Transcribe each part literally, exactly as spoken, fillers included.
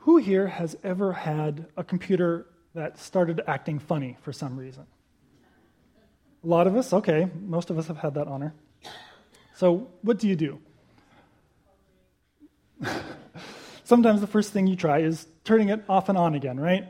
Who here has ever had a computer that started acting funny for some reason? A lot of us? Okay, most of us have had that honor. So what do you do? Sometimes the first thing you try is turning it off and on again, right?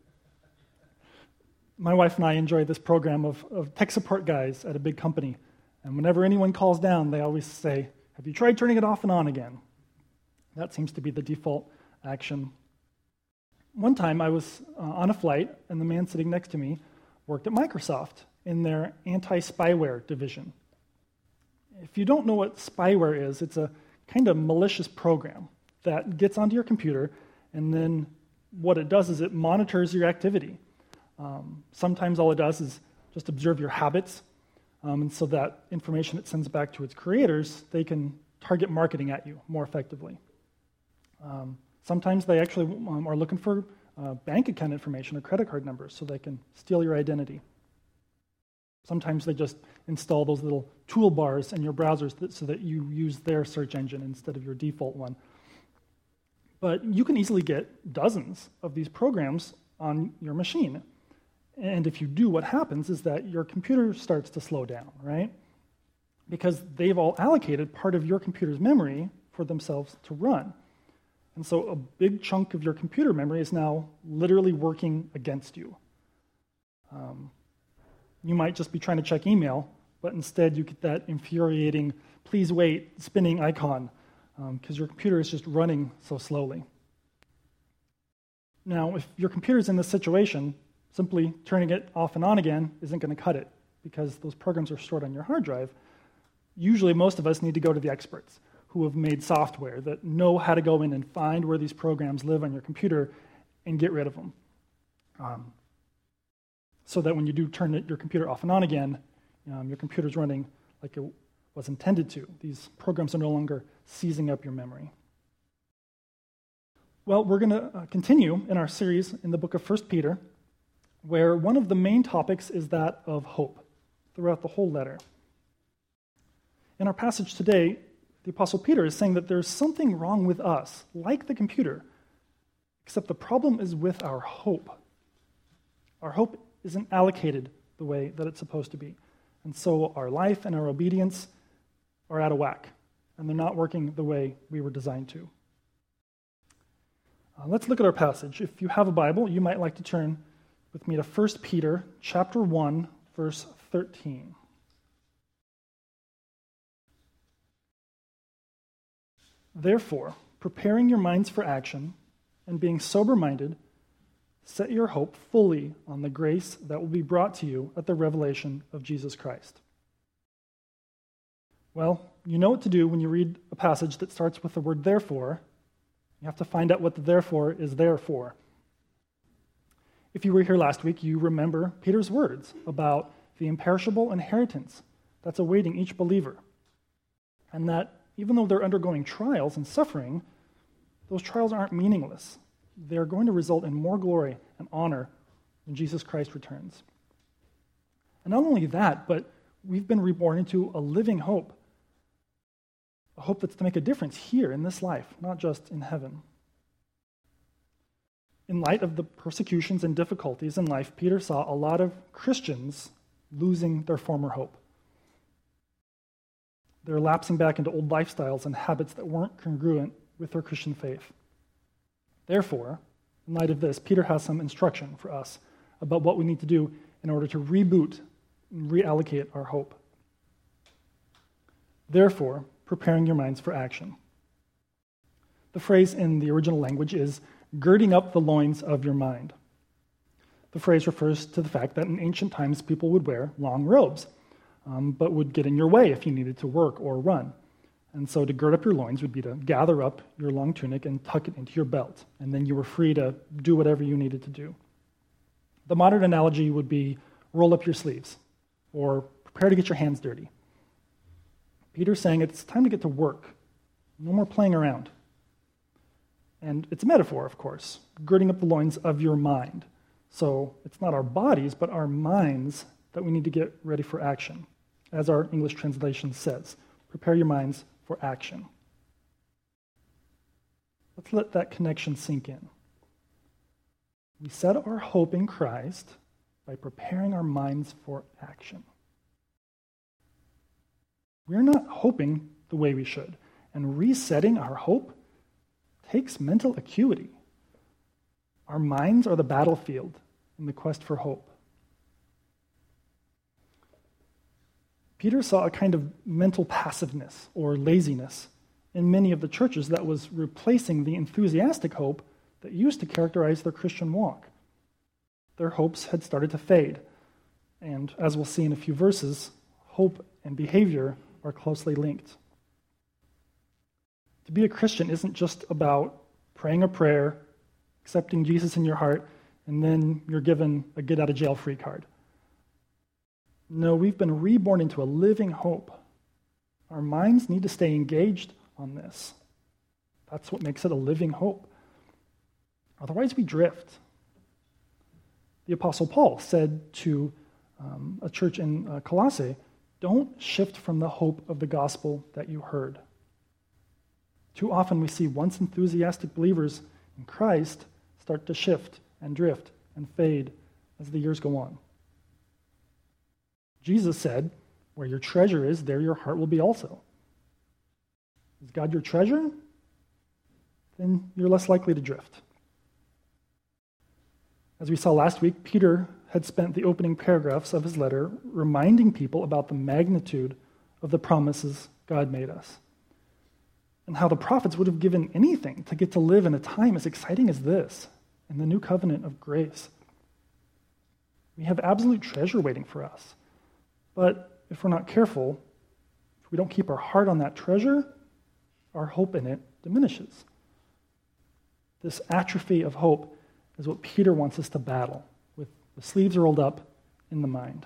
My wife and I enjoy this program of, of tech support guys at a big company. And whenever anyone calls down, they always say, have you tried turning it off and on again? That seems to be the default action. One time I was uh, on a flight, and the man sitting next to me worked at Microsoft in their anti-spyware division. If you don't know what spyware is, it's a kind of malicious program that gets onto your computer, and then what it does is it monitors your activity. Um, sometimes all it does is just observe your habits, um, and so that information it sends back to its creators, they can target marketing at you more effectively. Um, sometimes they actually um, are looking for uh, bank account information or credit card numbers so they can steal your identity. Sometimes they just install those little toolbars in your browsers that, so that you use their search engine instead of your default one. But you can easily get dozens of these programs on your machine. And if you do, what happens is that your computer starts to slow down, right? Because they've all allocated part of your computer's memory for themselves to run. And so a big chunk of your computer memory is now literally working against you. Um, you might just be trying to check email, but instead you get that infuriating, please wait, spinning icon, because um, your computer is just running so slowly. Now, if your computer is in this situation, simply turning it off and on again isn't going to cut it, because those programs are stored on your hard drive. Usually most of us need to go to the experts who have made software that know how to go in and find where these programs live on your computer and get rid of them. Um, so that when you do turn it, your computer off and on again, um, your computer's running like it was intended to. These programs are no longer seizing up your memory. Well, we're going to uh, continue in our series in the book of First Peter, where one of the main topics is that of hope throughout the whole letter. In our passage today, the Apostle Peter is saying that there's something wrong with us, like the computer, except the problem is with our hope. Our hope isn't allocated the way that it's supposed to be. And so our life and our obedience are out of whack, and they're not working the way we were designed to. Uh, let's look at our passage. If you have a Bible, you might like to turn with me to First Peter chapter one, verse thirteen. Therefore, preparing your minds for action and being sober-minded, set your hope fully on the grace that will be brought to you at the revelation of Jesus Christ. Well, you know what to do when you read a passage that starts with the word therefore. You have to find out what the therefore is there for. If you were here last week, you remember Peter's words about the imperishable inheritance that's awaiting each believer, and that even though they're undergoing trials and suffering, those trials aren't meaningless. They're going to result in more glory and honor when Jesus Christ returns. And not only that, but we've been reborn into a living hope, a hope that's to make a difference here in this life, not just in heaven. In light of the persecutions and difficulties in life, Peter saw a lot of Christians losing their former hope. They're lapsing back into old lifestyles and habits that weren't congruent with their Christian faith. Therefore, in light of this, Peter has some instruction for us about what we need to do in order to reboot and reallocate our hope. Therefore, preparing your minds for action. The phrase in the original language is girding up the loins of your mind. The phrase refers to the fact that in ancient times people would wear long robes, um, but would get in your way if you needed to work or run. And so to gird up your loins would be to gather up your long tunic and tuck it into your belt, and then you were free to do whatever you needed to do. The modern analogy would be roll up your sleeves, or prepare to get your hands dirty. Peter's saying it's time to get to work. No more playing around. And it's a metaphor, of course, girding up the loins of your mind. So it's not our bodies, but our minds that we need to get ready for action. As our English translation says, prepare your minds for action. Let's let that connection sink in. We set our hope in Christ by preparing our minds for action. We're not hoping the way we should, and resetting our hope takes mental acuity. Our minds are the battlefield in the quest for hope. Peter saw a kind of mental passiveness or laziness in many of the churches that was replacing the enthusiastic hope that used to characterize their Christian walk. Their hopes had started to fade, and as we'll see in a few verses, hope and behavior are closely linked. To be a Christian isn't just about praying a prayer, accepting Jesus in your heart, and then you're given a get-out-of-jail-free card. No, we've been reborn into a living hope. Our minds need to stay engaged on this. That's what makes it a living hope. Otherwise, we drift. The Apostle Paul said to um, a church in uh, Colossae, don't shift from the hope of the gospel that you heard. Too often we see once enthusiastic believers in Christ start to shift and drift and fade as the years go on. Jesus said, where your treasure is, there your heart will be also. Is God your treasure? Then you're less likely to drift. As we saw last week, Peter had spent the opening paragraphs of his letter reminding people about the magnitude of the promises God made us, and how the prophets would have given anything to get to live in a time as exciting as this, in the new covenant of grace. We have absolute treasure waiting for us, but if we're not careful, if we don't keep our heart on that treasure, our hope in it diminishes. This atrophy of hope is what Peter wants us to battle, with the sleeves rolled up in the mind.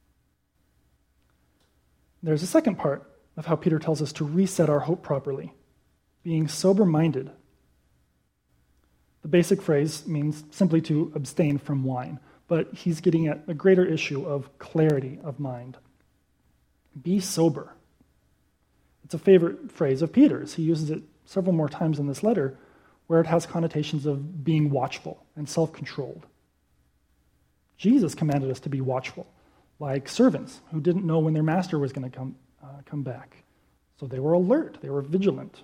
There's a second part of how Peter tells us to reset our hope properly, being sober-minded. The basic phrase means simply to abstain from wine, but he's getting at a greater issue of clarity of mind. Be sober. It's a favorite phrase of Peter's. He uses it several more times in this letter, where it has connotations of being watchful and self-controlled. Jesus commanded us to be watchful, like servants who didn't know when their master was going to come, uh, come back. So they were alert, they were vigilant.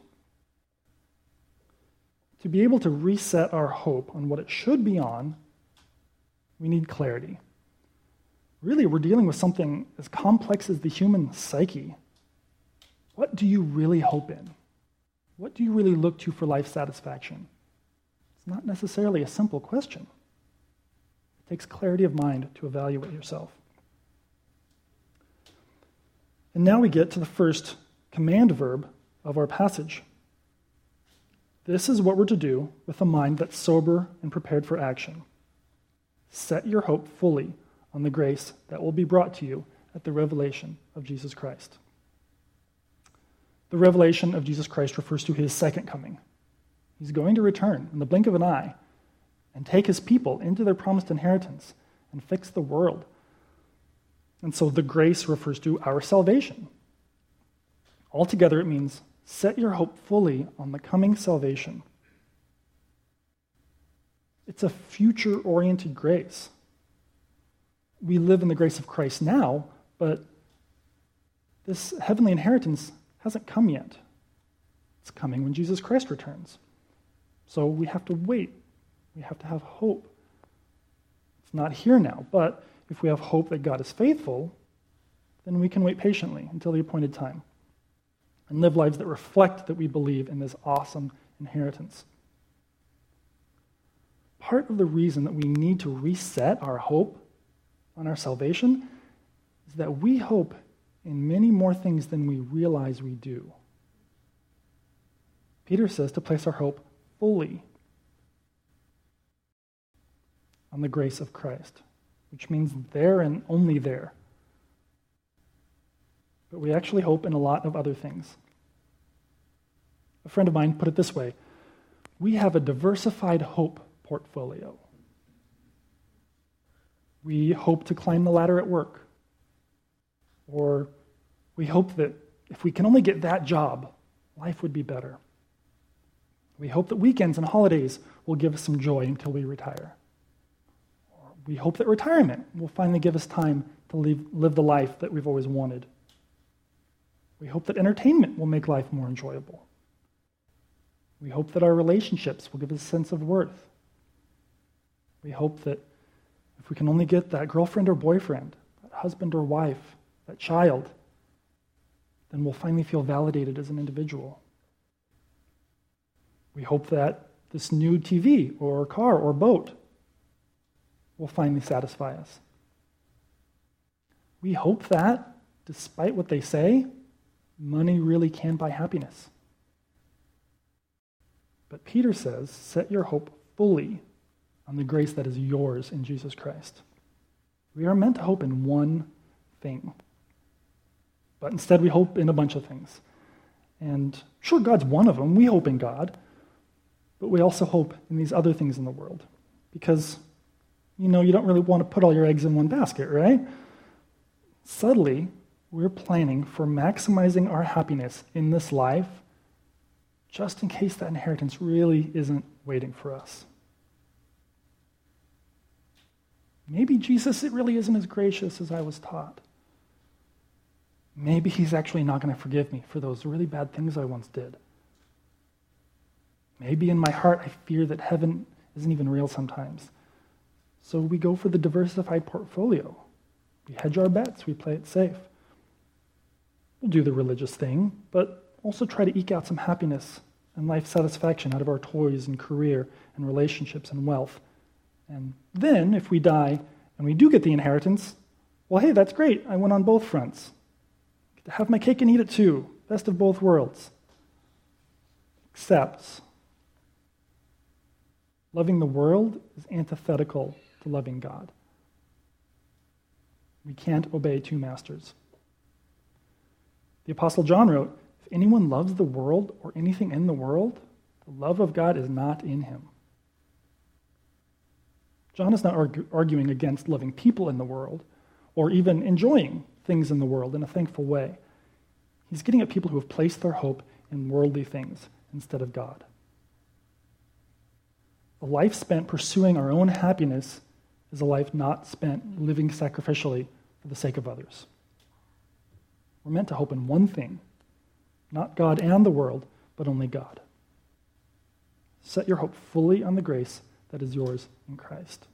To be able to reset our hope on what it should be on, we need clarity. Really, we're dealing with something as complex as the human psyche. What do you really hope in? What do you really look to for life satisfaction? It's not necessarily a simple question. It takes clarity of mind to evaluate yourself. And now we get to the first command verb of our passage. This is what we're to do with a mind that's sober and prepared for action. Set your hope fully on the grace that will be brought to you at the revelation of Jesus Christ. The revelation of Jesus Christ refers to his second coming. He's going to return in the blink of an eye and take his people into their promised inheritance and fix the world. And so the grace refers to our salvation. Altogether, it means set your hope fully on the coming salvation. It's a future-oriented grace. We live in the grace of Christ now, but this heavenly inheritance hasn't come yet. It's coming when Jesus Christ returns. So we have to wait. We have to have hope. It's not here now, but if we have hope that God is faithful, then we can wait patiently until the appointed time and live lives that reflect that we believe in this awesome inheritance. Part of the reason that we need to reset our hope on our salvation is that we hope in many more things than we realize we do. Peter says to place our hope fully on the grace of Christ, which means there and only there. But we actually hope in a lot of other things. A friend of mine put it this way: we have a diversified hope portfolio. We hope to climb the ladder at work. Or we hope that if we can only get that job, life would be better. We hope that weekends and holidays will give us some joy until we retire. We hope that retirement will finally give us time to live, live the life that we've always wanted. We hope that entertainment will make life more enjoyable. We hope that our relationships will give us a sense of worth. We hope that if we can only get that girlfriend or boyfriend, that husband or wife, that child, then we'll finally feel validated as an individual. We hope that this new T V or car or boat will finally satisfy us. We hope that, despite what they say, money really can buy happiness. But Peter says, set your hope fully on the grace that is yours in Jesus Christ. We are meant to hope in one thing. But instead we hope in a bunch of things. And sure, God's one of them. We hope in God. But we also hope in these other things in the world. Because, you know, you don't really want to put all your eggs in one basket, right? Subtly, we're planning for maximizing our happiness in this life just in case that inheritance really isn't waiting for us. Maybe Jesus, it really isn't as gracious as I was taught. Maybe he's actually not going to forgive me for those really bad things I once did. Maybe in my heart I fear that heaven isn't even real sometimes. So we go for the diversified portfolio. We hedge our bets, we play it safe. We'll do the religious thing, but also try to eke out some happiness and life satisfaction out of our toys and career and relationships and wealth. And then, if we die and we do get the inheritance, well, hey, that's great. I went on both fronts. Get to have my cake and eat it too. Best of both worlds. Except, loving the world is antithetical to loving God. We can't obey two masters. The Apostle John wrote, if anyone loves the world or anything in the world, the love of God is not in him. John is not argue, arguing against loving people in the world or even enjoying things in the world in a thankful way. He's getting at people who have placed their hope in worldly things instead of God. A life spent pursuing our own happiness is a life not spent living sacrificially for the sake of others. We're meant to hope in one thing, not God and the world, but only God. Set your hope fully on the grace that is yours in Christ.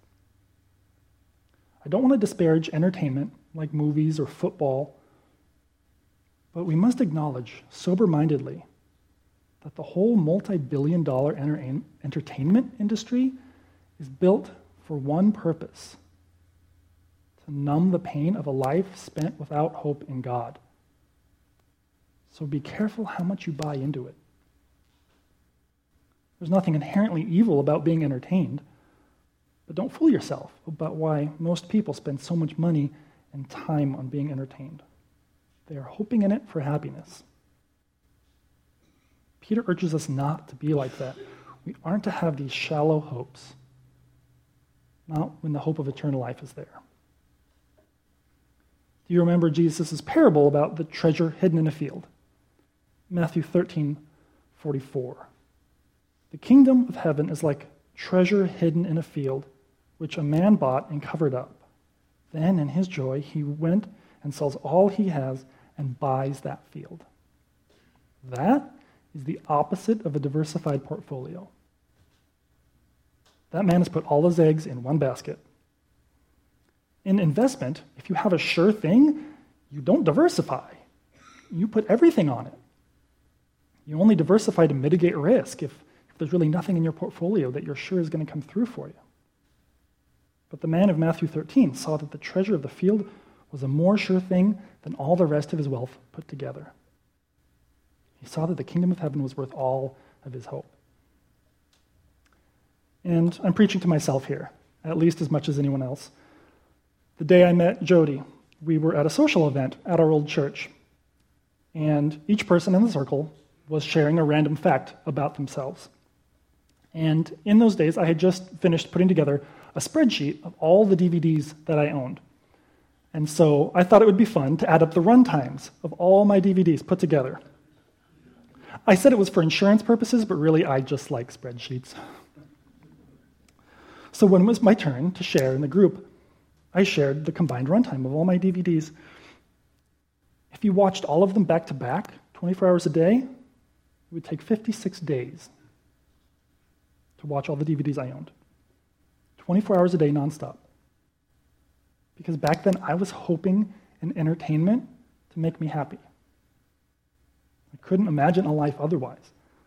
I don't want to disparage entertainment like movies or football, but we must acknowledge sober-mindedly that the whole multi-billion dollar enter- entertainment industry is built for one purpose: to numb the pain of a life spent without hope in God. So be careful how much you buy into it. There's nothing inherently evil about being entertained, but don't fool yourself about why most people spend so much money and time on being entertained. They are hoping in it for happiness. Peter urges us not to be like that. We aren't to have these shallow hopes, not when the hope of eternal life is there. Do you remember Jesus' parable about the treasure hidden in a field? Matthew thirteen forty-four. The kingdom of heaven is like treasure hidden in a field, which a man bought and covered up. Then, in his joy, he went and sells all he has and buys that field. That is the opposite of a diversified portfolio. That man has put all his eggs in one basket. In investment, if you have a sure thing, you don't diversify. You put everything on it. You only diversify to mitigate risk if, if there's really nothing in your portfolio that you're sure is going to come through for you. But the man of Matthew thirteen saw that the treasure of the field was a more sure thing than all the rest of his wealth put together. He saw that the kingdom of heaven was worth all of his hope. And I'm preaching to myself here, at least as much as anyone else. The day I met Jody, we were at a social event at our old church, and each person in the circle was sharing a random fact about themselves. And in those days, I had just finished putting together a spreadsheet of all the D V Ds that I owned. And so I thought it would be fun to add up the run times of all my D V Ds put together. I said it was for insurance purposes, but really I just like spreadsheets. So when it was my turn to share in the group, I shared the combined runtime of all my D V Ds. If you watched all of them back to back, twenty-four hours a day, it would take fifty-six days to watch all the D V Ds I owned. twenty-four hours a day nonstop. Because back then I was hoping in entertainment to make me happy. I couldn't imagine a life otherwise.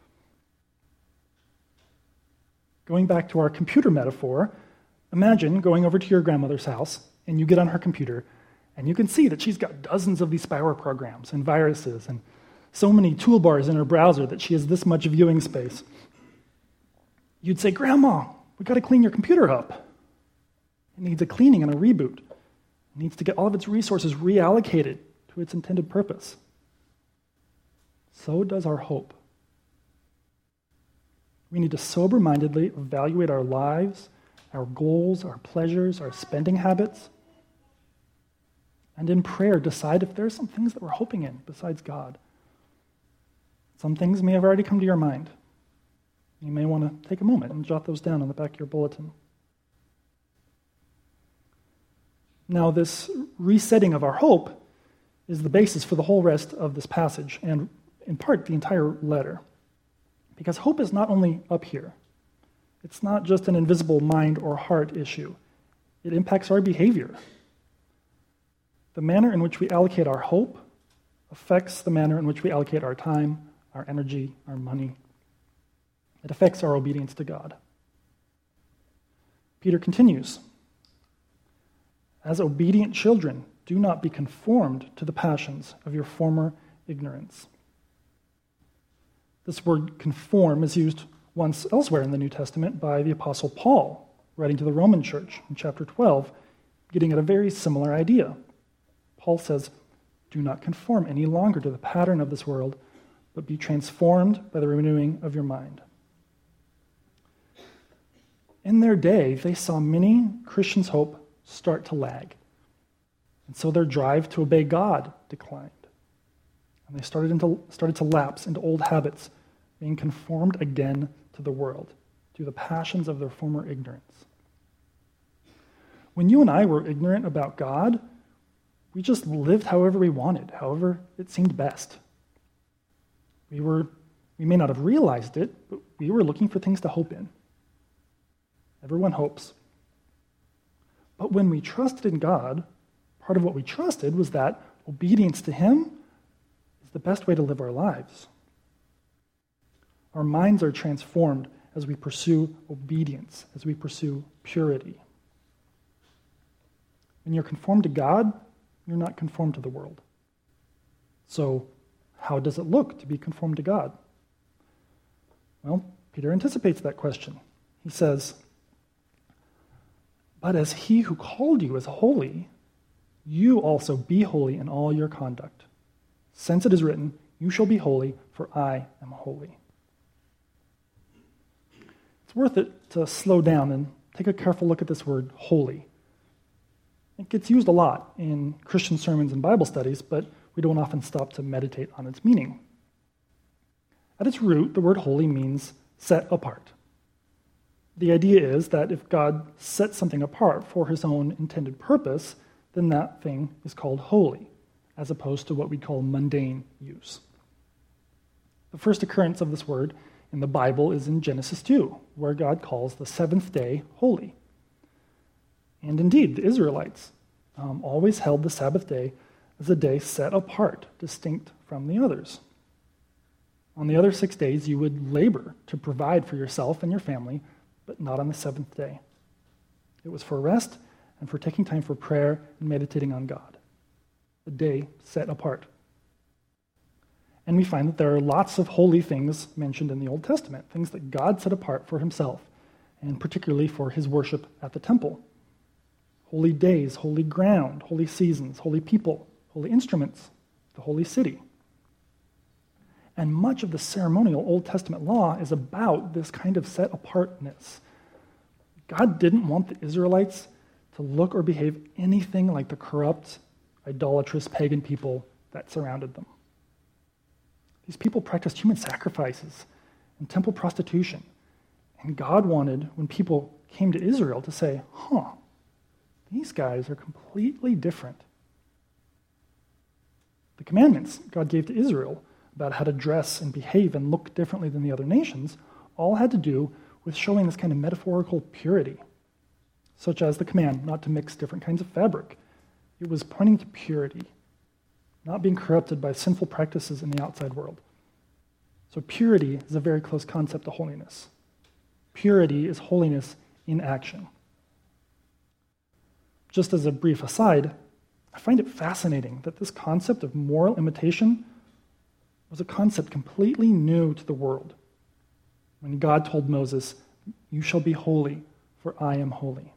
Going back to our computer metaphor, imagine going over to your grandmother's house and you get on her computer and you can see that she's got dozens of these spyware programs and viruses and so many toolbars in her browser that she has this much viewing space. You'd say, Grandma, we've got to clean your computer up. It needs a cleaning and a reboot. It needs to get all of its resources reallocated to its intended purpose. So does our hope. We need to sober-mindedly evaluate our lives, our goals, our pleasures, our spending habits, and in prayer decide if there are some things that we're hoping in besides God. Some things may have already come to your mind. You may want to take a moment and jot those down on the back of your bulletin. Now, this resetting of our hope is the basis for the whole rest of this passage, and in part the entire letter. Because hope is not only up here. It's not just an invisible mind or heart issue. It impacts our behavior. The manner in which we allocate our hope affects the manner in which we allocate our time, our energy, our money. It affects our obedience to God. Peter continues, as obedient children, do not be conformed to the passions of your former ignorance. This word conform is used once elsewhere in the New Testament by the Apostle Paul, writing to the Roman church in chapter twelve, getting at a very similar idea. Paul says, do not conform any longer to the pattern of this world, but be transformed by the renewing of your mind. In their day, they saw many Christians' hope start to lag. And so their drive to obey God declined. And they started, into, started to lapse into old habits, being conformed again to the world, to the passions of their former ignorance. When you and I were ignorant about God, we just lived however we wanted, however it seemed best. We were, we may not have realized it, but we were looking for things to hope in. Everyone hopes. But when we trusted in God, part of what we trusted was that obedience to Him is the best way to live our lives. Our minds are transformed as we pursue obedience, as we pursue purity. When you're conformed to God, you're not conformed to the world. So, how does it look to be conformed to God? Well, Peter anticipates that question. He says, but as He who called you is holy, you also be holy in all your conduct. Since it is written, you shall be holy, for I am holy. It's worth it to slow down and take a careful look at this word, holy. It gets used a lot in Christian sermons and Bible studies, but we don't often stop to meditate on its meaning. At its root, the word holy means set apart. The idea is that if God sets something apart for His own intended purpose, then that thing is called holy, as opposed to what we call mundane use. The first occurrence of this word in the Bible is in Genesis two, where God calls the seventh day holy. And indeed, the Israelites um, always held the Sabbath day as a day set apart, distinct from the others. On the other six days, you would labor to provide for yourself and your family, but not on the seventh day. It was for rest and for taking time for prayer and meditating on God. A day set apart. And we find that there are lots of holy things mentioned in the Old Testament, things that God set apart for Himself, and particularly for His worship at the temple. Holy days, holy ground, holy seasons, holy people, holy instruments, the holy city. And much of the ceremonial Old Testament law is about this kind of set-apartness. God didn't want the Israelites to look or behave anything like the corrupt, idolatrous pagan people that surrounded them. These people practiced human sacrifices and temple prostitution. And God wanted, when people came to Israel to say, huh, these guys are completely different. The commandments God gave to Israel about how to dress and behave and look differently than the other nations all had to do with showing this kind of metaphorical purity, such as the command not to mix different kinds of fabric. It was pointing to purity, not being corrupted by sinful practices in the outside world. So purity is a very close concept to holiness. Purity is holiness in action. Just as a brief aside, I find it fascinating that this concept of moral imitation was a concept completely new to the world. When God told Moses, "You shall be holy, for I am holy."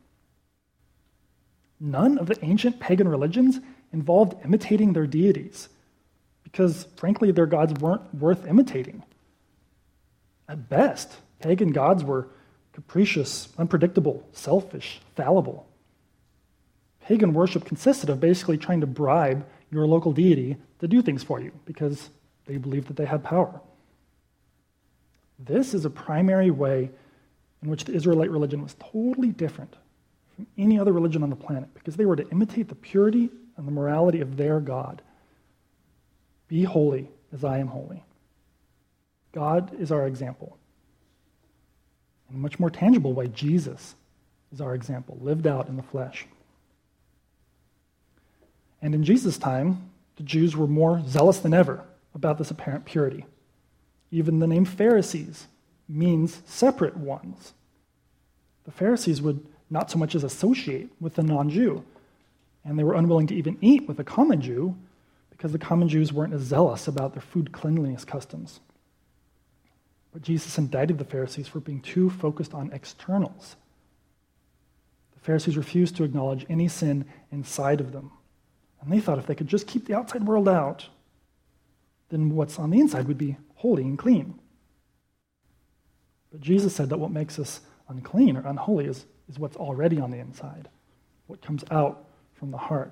None of the ancient pagan religions involved imitating their deities, because frankly, their gods weren't worth imitating. At best, pagan gods were capricious, unpredictable, selfish, fallible. Pagan worship consisted of basically trying to bribe your local deity to do things for you because they believed that they had power. This is a primary way in which the Israelite religion was totally different from any other religion on the planet, because they were to imitate the purity and the morality of their God. Be holy as I am holy. God is our example. In a much more tangible way, Jesus is our example, lived out in the flesh. And in Jesus' time, the Jews were more zealous than ever about this apparent purity. Even the name Pharisees means separate ones. The Pharisees would not so much as associate with the non-Jew, and they were unwilling to even eat with a common Jew because the common Jews weren't as zealous about their food cleanliness customs. But Jesus indicted the Pharisees for being too focused on externals. The Pharisees refused to acknowledge any sin inside of them. And they thought if they could just keep the outside world out, then what's on the inside would be holy and clean. But Jesus said that what makes us unclean or unholy is, is what's already on the inside, what comes out from the heart.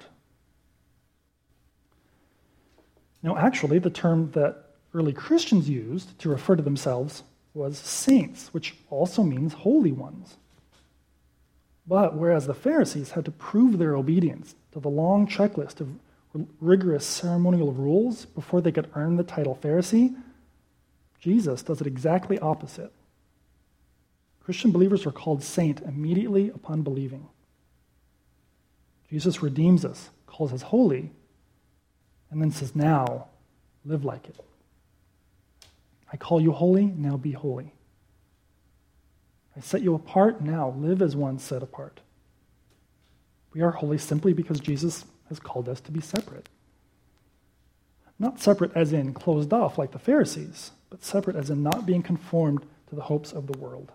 Now, actually, the term that early Christians used to refer to themselves was saints, which also means holy ones. But whereas the Pharisees had to prove their obedience to the long checklist of rigorous ceremonial rules before they could earn the title Pharisee, Jesus does it exactly opposite. Christian believers are called saint immediately upon believing. Jesus redeems us, calls us holy, and then says, now, live like it. I call you holy, now be holy. I set you apart, now live as one set apart. We are holy simply because Jesus has called us to be separate. Not separate as in closed off like the Pharisees, but separate as in not being conformed to the hopes of the world.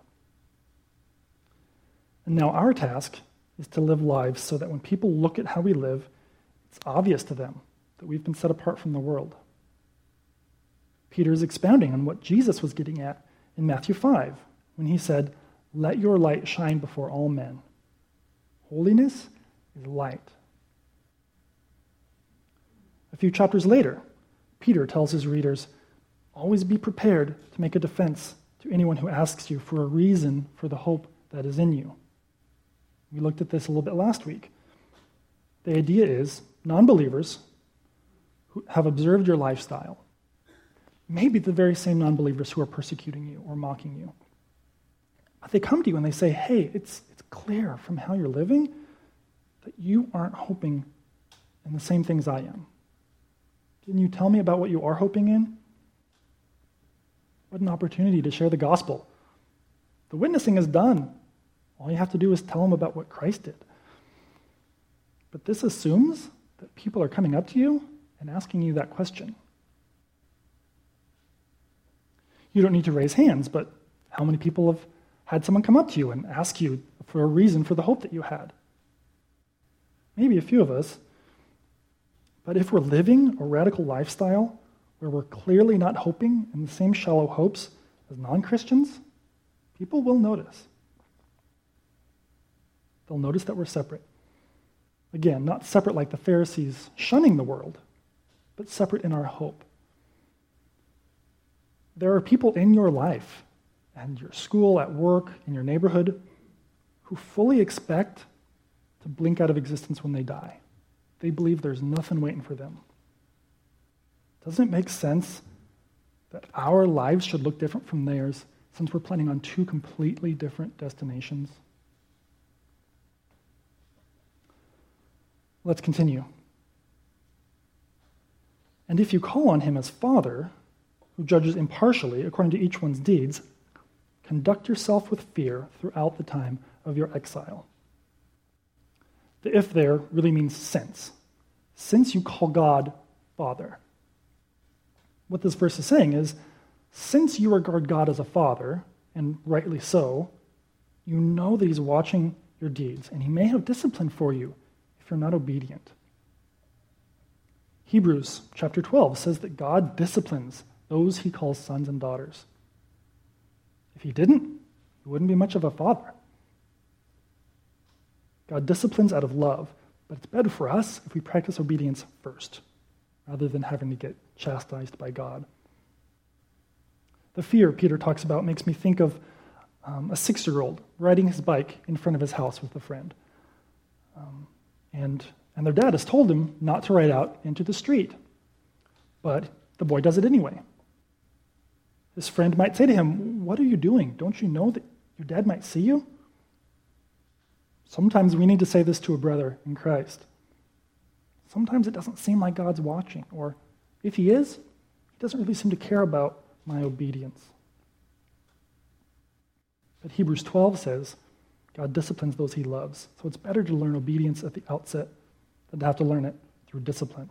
And now our task is to live lives so that when people look at how we live, it's obvious to them that we've been set apart from the world. Peter is expounding on what Jesus was getting at in Matthew five when he said, "Let your light shine before all men." Holiness is light. A few chapters later, Peter tells his readers, "Always be prepared to make a defense to anyone who asks you for a reason for the hope that is in you." We looked at this a little bit last week. The idea is non-believers who have observed your lifestyle, maybe the very same non-believers who are persecuting you or mocking you, but they come to you and they say, hey, it's, it's clear from how you're living that you aren't hoping in the same things I am. Can you tell me about what you are hoping in? What an opportunity to share the gospel. The witnessing is done. All you have to do is tell them about what Christ did. But this assumes that people are coming up to you and asking you that question. You don't need to raise hands, but how many people have had someone come up to you and ask you for a reason for the hope that you had? Maybe a few of us. But if we're living a radical lifestyle where we're clearly not hoping in the same shallow hopes as non-Christians, people will notice. They'll notice that we're separate. Again, not separate like the Pharisees shunning the world, but separate in our hope. There are people in your life, and your school, at work, in your neighborhood, who fully expect to blink out of existence when they die. They believe there's nothing waiting for them. Doesn't it make sense that our lives should look different from theirs since we're planning on two completely different destinations? Let's continue. And if you call on him as Father, who judges impartially according to each one's deeds, conduct yourself with fear throughout the time of your exile. The if there really means since. Since you call God Father. What this verse is saying is, since you regard God as a father, and rightly so, you know that he's watching your deeds, and he may have discipline for you if you're not obedient. Hebrews chapter twelve says that God disciplines those he calls sons and daughters. If he didn't, he wouldn't be much of a father. God disciplines out of love, but it's better for us if we practice obedience first, rather than having to get chastised by God. The fear Peter talks about makes me think of um, a six-year-old riding his bike in front of his house with a friend. Um, and, and their dad has told him not to ride out into the street. But the boy does it anyway. His friend might say to him, "What are you doing? Don't you know that your dad might see you?" Sometimes we need to say this to a brother in Christ. Sometimes it doesn't seem like God's watching, or if he is, he doesn't really seem to care about my obedience. But Hebrews twelve says God disciplines those he loves, so it's better to learn obedience at the outset than to have to learn it through discipline.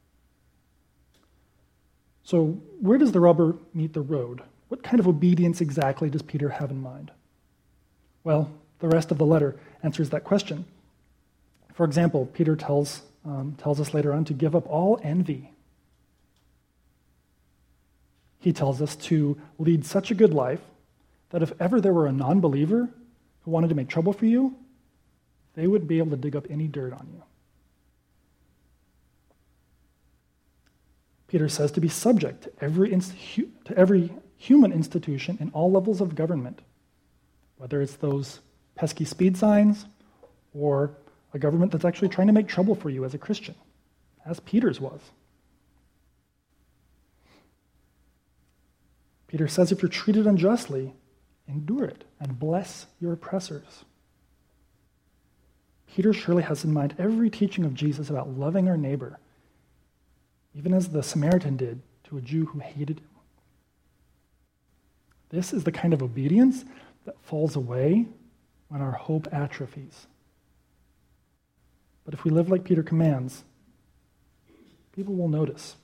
So where does the rubber meet the road? What kind of obedience exactly does Peter have in mind? Well, the rest of the letter answers that question. For example, Peter tells, um, tells us later on to give up all envy. He tells us to lead such a good life that if ever there were a non-believer who wanted to make trouble for you, they wouldn't be able to dig up any dirt on you. Peter says to be subject to every, inst- to every human institution in all levels of government, whether it's those pesky speed signs or a government that's actually trying to make trouble for you as a Christian, as Peter's was. Peter says if you're treated unjustly, endure it and bless your oppressors. Peter surely has in mind every teaching of Jesus about loving our neighbor, even as the Samaritan did to a Jew who hated him. This is the kind of obedience that falls away when our hope atrophies. But if we live like Peter commands, people will notice.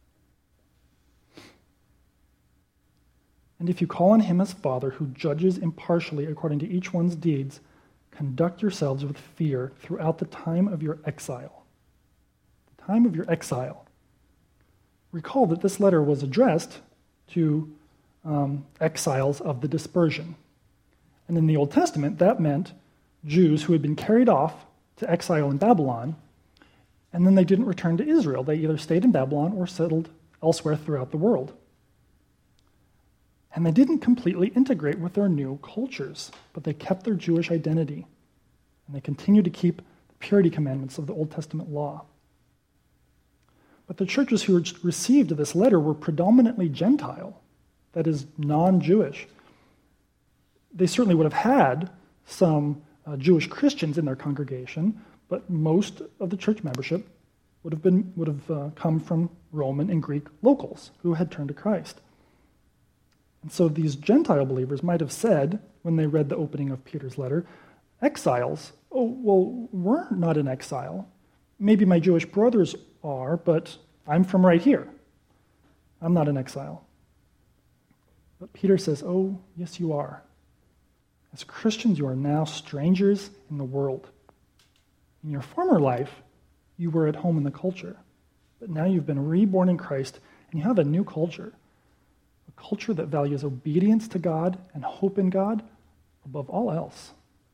And if you call on him as Father, who judges impartially according to each one's deeds, conduct yourselves with fear throughout the time of your exile. The time of your exile. Recall that this letter was addressed to um, exiles of the dispersion. And in the Old Testament, that meant Jews who had been carried off to exile in Babylon, and then they didn't return to Israel. They either stayed in Babylon or settled elsewhere throughout the world. And they didn't completely integrate with their new cultures, but they kept their Jewish identity, and they continued to keep the purity commandments of the Old Testament law. But the churches who received this letter were predominantly Gentile, that is, non-Jewish. They certainly would have had some uh, Jewish Christians in their congregation, but most of the church membership would have been would have uh, come from Roman and Greek locals who had turned to Christ. And so these Gentile believers might have said, when they read the opening of Peter's letter, exiles, oh, well, we're not in exile. Maybe my Jewish brothers are, but I'm from right here. I'm not in exile. But Peter says, oh, yes, you are. As Christians, you are now strangers in the world. In your former life, you were at home in the culture. But now you've been reborn in Christ, and you have a new culture. A culture that values obedience to God and hope in God above all else.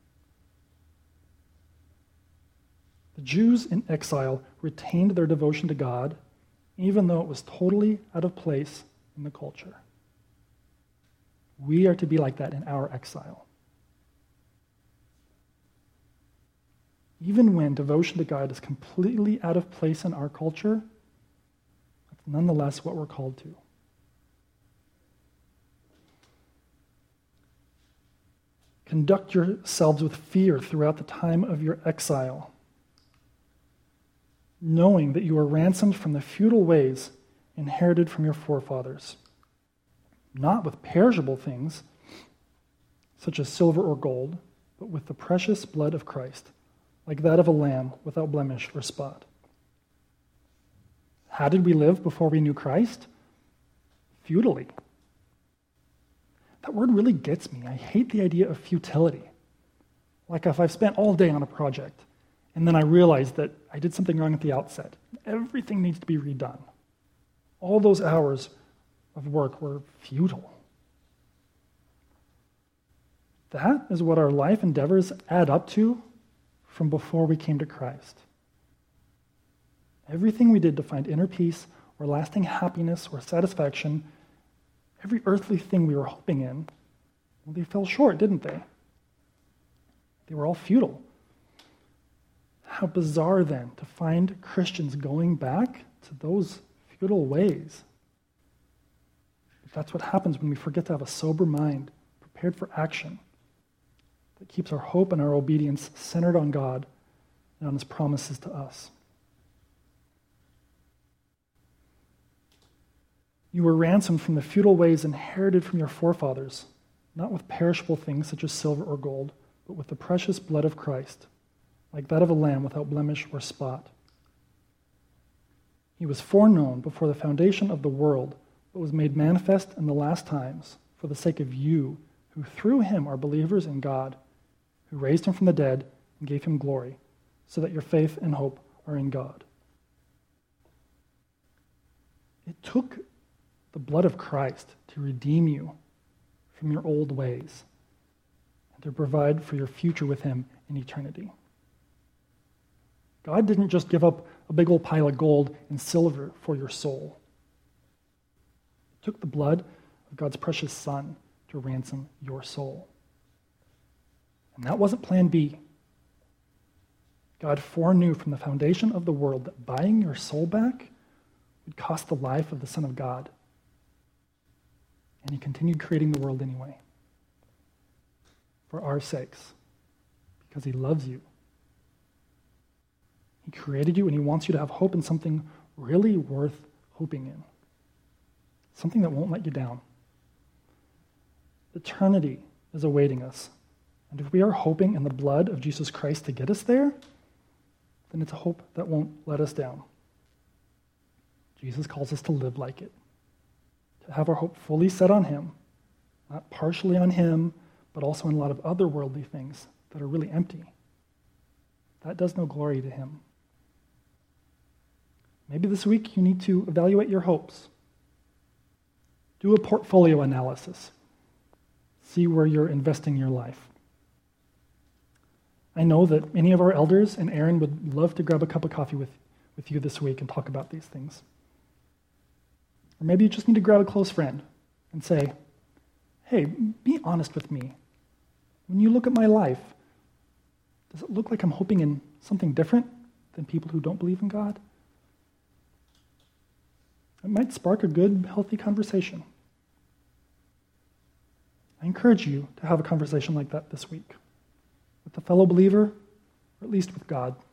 The Jews in exile retained their devotion to God, even though it was totally out of place in the culture. We are to be like that in our exile. even when devotion to God is completely out of place in our culture, that's nonetheless what we're called to. Conduct yourselves with fear throughout the time of your exile, knowing that you are ransomed from the futile ways inherited from your forefathers, not with perishable things, such as silver or gold, but with the precious blood of Christ, like that of a lamb without blemish or spot. How did we live before we knew Christ? Futilely. That word really gets me. I hate the idea of futility. Like if I've spent all day on a project, and then I realize that I did something wrong at the outset. Everything needs to be redone. All those hours of work were futile. That is what our life endeavors add up to from before we came to Christ. Everything we did to find inner peace or lasting happiness or satisfaction, every earthly thing we were hoping in, well, they fell short, didn't they? They were all futile. How bizarre, then, to find Christians going back to those futile ways. But that's what happens when we forget to have a sober mind, prepared for action, that keeps our hope and our obedience centered on God and on His promises to us. You were ransomed from the futile ways inherited from your forefathers, not with perishable things such as silver or gold, but with the precious blood of Christ, like that of a lamb without blemish or spot. He was foreknown before the foundation of the world, but was made manifest in the last times for the sake of you, who through him are believers in God, who raised him from the dead and gave him glory, so that your faith and hope are in God. It took the blood of Christ to redeem you from your old ways and to provide for your future with him in eternity. God didn't just give up a big old pile of gold and silver for your soul. He took the blood of God's precious Son to ransom your soul. And that wasn't plan B. God foreknew from the foundation of the world that buying your soul back would cost the life of the Son of God. And he continued creating the world anyway, for our sakes, because he loves you. He created you and he wants you to have hope in something really worth hoping in, something that won't let you down. Eternity is awaiting us, and if we are hoping in the blood of Jesus Christ to get us there, then it's a hope that won't let us down. Jesus calls us to live like it, to have our hope fully set on him, not partially on him, but also in a lot of other worldly things that are really empty. That does no glory to him. Maybe this week you need to evaluate your hopes. Do a portfolio analysis. See where you're investing your life. I know that many of our elders and Aaron would love to grab a cup of coffee with, with you this week and talk about these things. Or maybe you just need to grab a close friend and say, hey, be honest with me. When you look at my life, does it look like I'm hoping in something different than people who don't believe in God? It might spark a good, healthy conversation. I encourage you to have a conversation like that this week with a fellow believer, or at least with God.